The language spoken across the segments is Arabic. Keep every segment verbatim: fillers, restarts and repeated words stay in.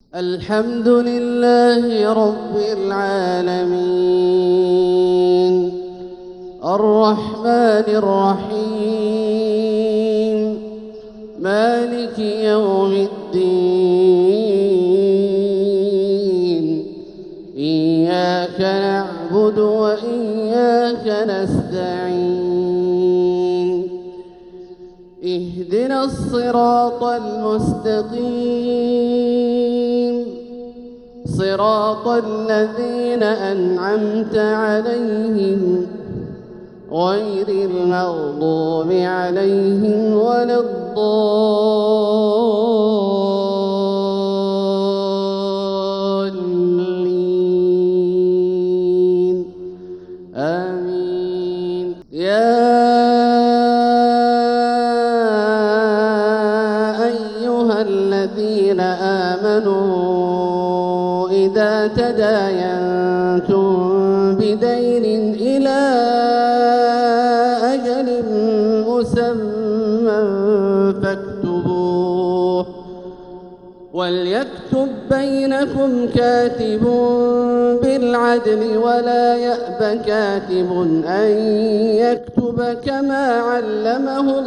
الحمد لله رب العالمين الرحمن الرحيم مالك يوم الدين إياك نعبد وإياك نستعين اهدنا الصراط المستقيم صراط الذين أنعمت عليهم غير المغضوب عليهم ولا الضالين آمين. يا أيها الذين آمنوا إذا تداينتم بدين إلى أجل مسمى فاكتبوه وليكتب بينكم كاتب بالعدل ولا يأب كاتب أن يكتب كما علمه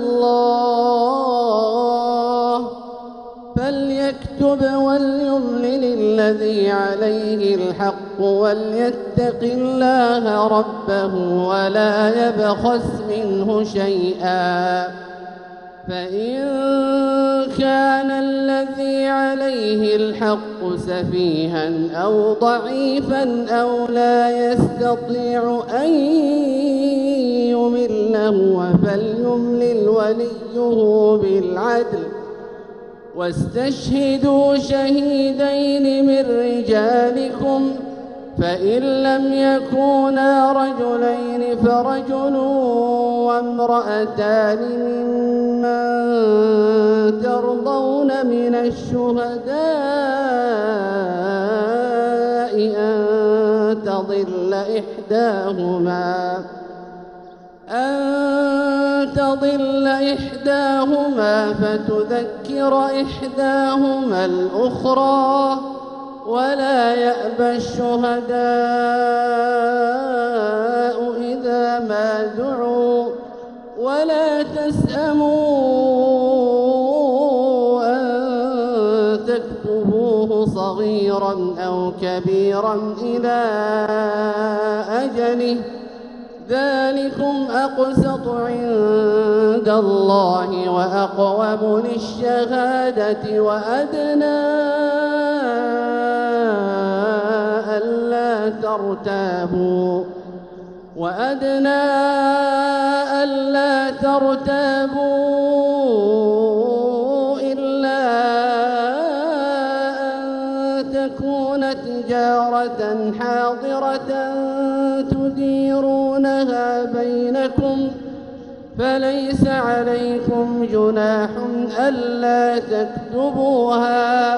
الله فليكتب وليملل الذي عليه الحق وليتق الله ربه ولا يبخس منه شيئا فإن كان الذي عليه الحق سفيها أو ضعيفا أو لا يستطيع أن يمل هو فليملل وليه بالعدل واستشهدوا شهيدين من رجالكم فإن لم يكونا رجلين فرجل وامرأتان ممن ترضون من الشهداء أن تضل إحداهما أن تضل إحداهما فتذكر إحداهما الأخرى ولا يأبى الشهداء إذا ما دعوا ولا تسأموا أن تكتبوه صغيرا أو كبيرا إلى أجله ذلكم أقسط عند الله وأقوم للشهادة وأدنى ألا ترتابوا وأدنى ألا ترتابوا إلا أن تكون تجارة حاضرة تديرونها بينكم فليس عليكم جناح ألا تكتبوها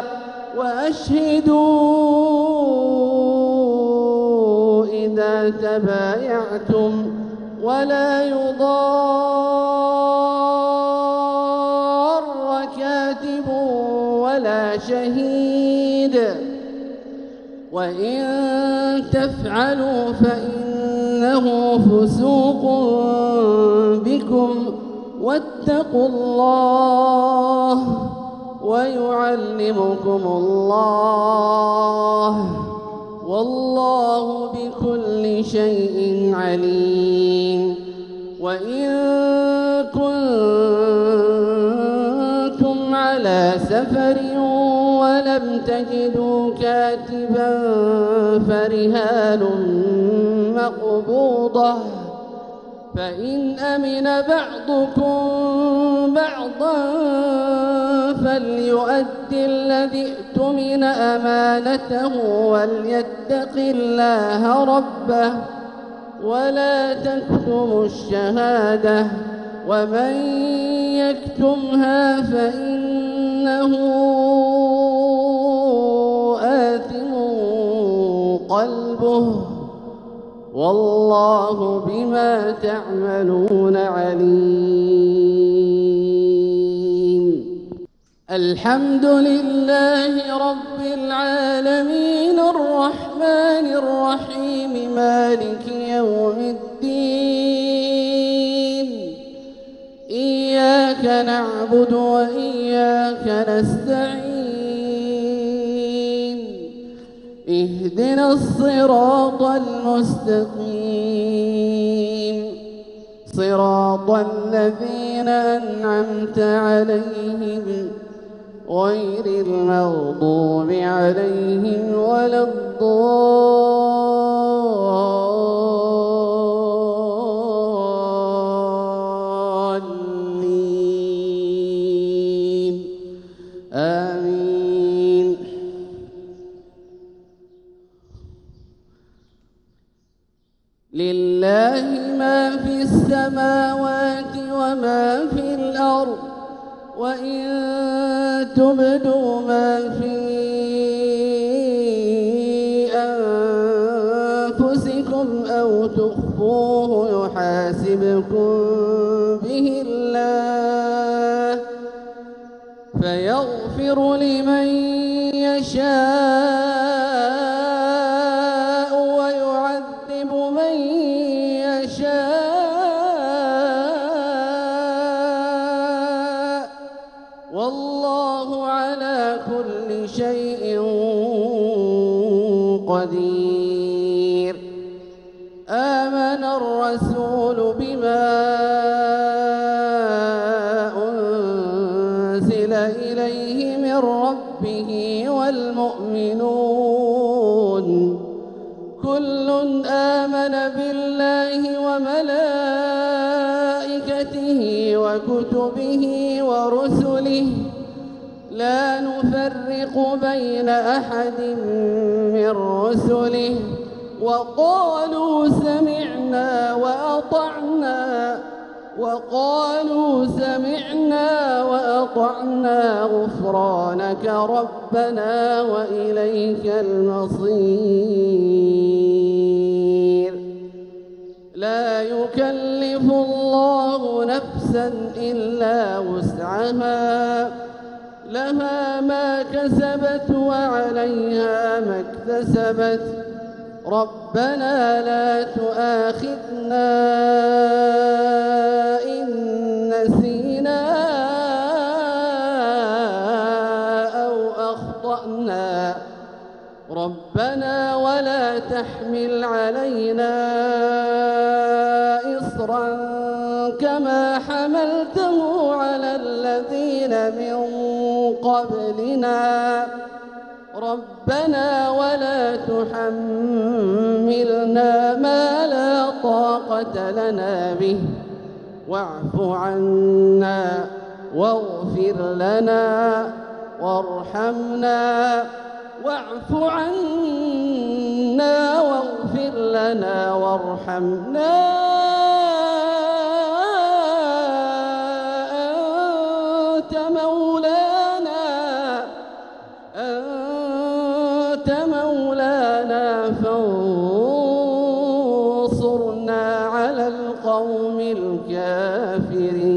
وأشهدوا إذا تبايعتم ولا يضار كاتب ولا شهيد وإن تفعلوا فإنه فسوق بكم واتقوا الله ويعلمكم الله والله بكل شيء عليم. وإن كنتم على سفر ولم تجدوا كاتبا فرهان مقبوضة فإن أمن بعضكم بعضا فليؤدي الذي اؤتمن أمانته وليتق الله ربه ولا تكتموا الشهادة ومن يكتمها فإنه آثم قلبه والله بما تعملون عليم. الحمد لله رب العالمين الرحمن الرحيم مالك يوم الدين إياك نعبد وإياك نستعين اهدنا الصراط المستقيم صراط الذين أنعمت عليهم غير المغضوب عليهم ولا الضالين آمين. لله ما في السماوات وما في الأرض وإن تبدوا ما في أنفسكم أو تخفوه يحاسبكم به الله فيغفر لمن يشاء ويعذب من يشاء والله على كل شيء قدير. آمن الرسول بما أنزل إليه من ربه والمؤمنون كل آمن بالله وملائكته وكتبه ورسله لا نفرق بين أحد من رسله وقالوا سمعنا وأطعنا وقالوا سمعنا وأطعنا غفرانك ربنا وإليك المصير. لا يكلف الله نفسا إلا وسعها لها ما كسبت وعليها ما اكتسبت ربنا لا تؤاخذنا إن نسينا أو أخطأنا ربنا ولا تحمل علينا إصرا كما حملته على الذين من قبلنا ربنا ولا تحملنا ما لا طاقة لنا به واعف عنا واغفر لنا وارحمنا واعف عنا واغفر لنا وارحمنا أنت مولانا أنت مولانا فانصرنا على القوم الكافرين.